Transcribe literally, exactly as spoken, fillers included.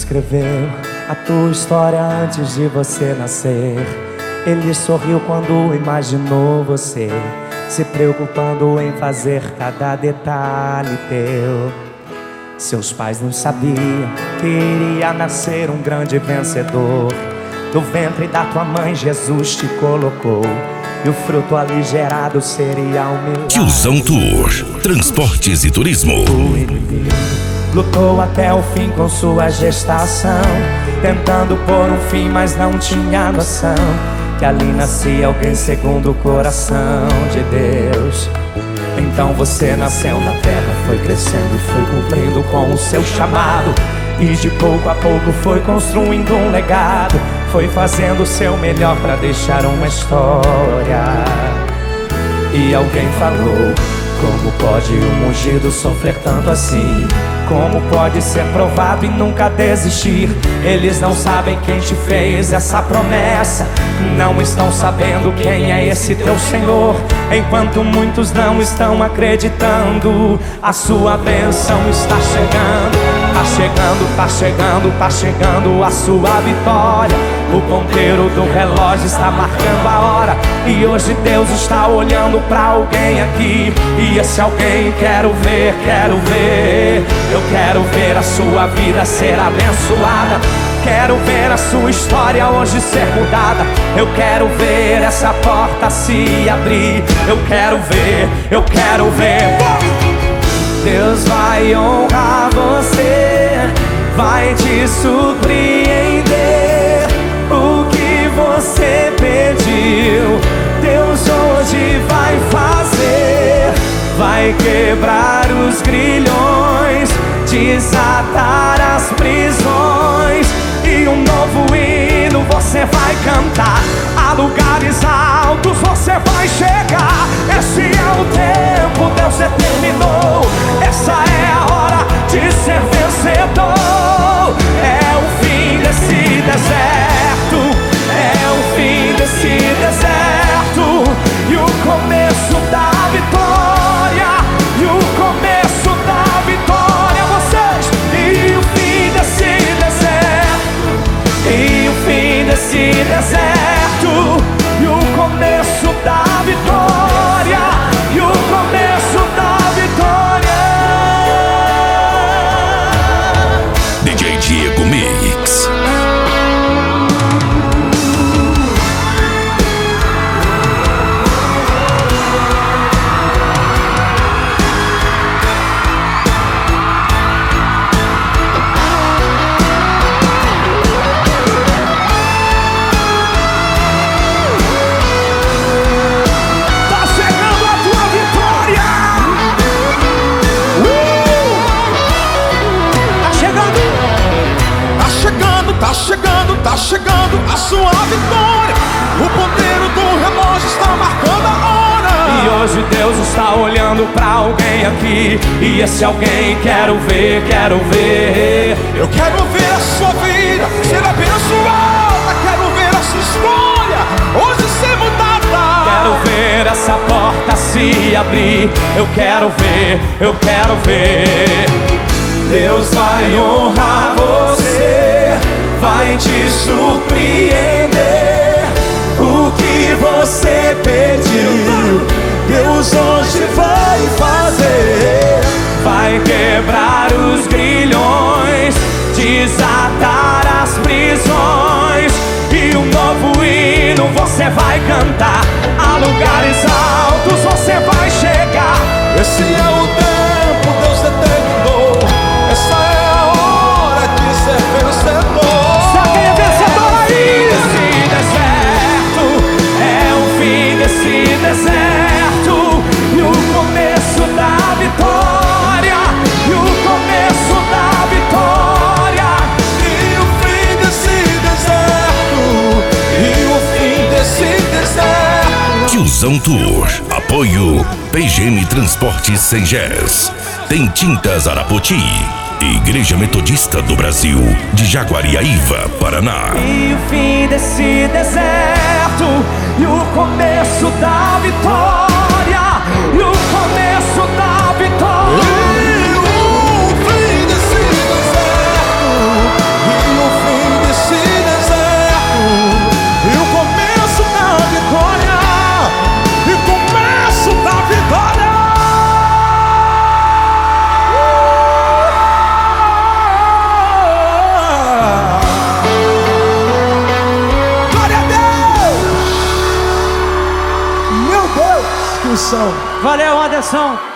escreveu a tua história antes de você nascer. Ele sorriu quando imaginou você, se preocupando em fazer cada detalhe teu. Seus pais não sabiam que iria nascer um grande vencedor. No ventre da tua mãe Jesus te colocou, e o fruto ali gerado seria um milagre. Tiozão Tour, transportes e turismo. O inimigo lutou até o fim com sua gestação, tentando pôr um fim, mas não tinha noção que ali nascia alguém segundo o coração de Deus. Então você nasceu na terra, foi crescendo e foi cumprindo com o seu chamado, e de pouco a pouco foi construindo um legado, foi fazendo o seu melhor pra deixar uma história. E alguém falou: como pode um ungido sofrer tanto assim? Como pode ser provado e nunca desistir? Eles não sabem quem te fez essa promessa, não estão sabendo quem é esse teu Senhor. Enquanto muitos não estão acreditando, a sua bênção está chegando. Tá chegando, tá chegando, tá chegando a sua vitória. O ponteiro do relógio está marcando a hora, e hoje Deus está olhando pra alguém aqui. E esse alguém quero ver, quero ver. Eu quero ver a sua vida ser abençoada, quero ver a sua história hoje ser mudada. Eu quero ver essa porta se abrir. Eu quero ver, eu quero ver. Deus vai honrar você, vai te surpreender. O que você pediu, Deus hoje vai fazer. Vai quebrar os grilhões, desatar as prisões, e um novo hino você vai cantar. A lugares altos você vai chegar. Esse é o tempo, Deus determinou. Essa é a hora de ser vencedor. É o fim desse deserto, é o fim desse deserto, e o começo da vitória, e o começo da vitória. Vocês, e o fim desse deserto, e o fim desse deserto, e o começo da vitória, e o começo da vitória. D J Diego Mix. Tá chegando, tá chegando a sua vitória. O ponteiro do relógio está marcando a hora, e hoje Deus está olhando pra alguém aqui. E esse alguém quero ver, quero ver. eu quero ver a sua vida ser abençoada. Quero ver a sua história hoje ser mudada. Quero ver essa porta se abrir. Eu quero ver, eu quero ver. Deus vai honrar você, vai te surpreender. O que você pediu, Deus hoje vai fazer. Vai quebrar os grilhões, desatar as prisões, e um novo hino você vai cantar. A lugares altos você vai chegar. Esse é o tempo, Deus determinou. Essa é a hora de ser vencedor. Esse deserto, e o começo da vitória, e o começo da vitória, e o fim desse deserto, e o fim desse deserto. Tiozão Tour, apoio P G M Transportes Sengés, Tem Tintas Arapoti, Igreja Metodista do Brasil, de Jaguariaíva, Paraná. E o fim desse deserto, e o começo da vitória, e o começo da vitória. E o fim desse deserto, missão. Valeu, Anderson.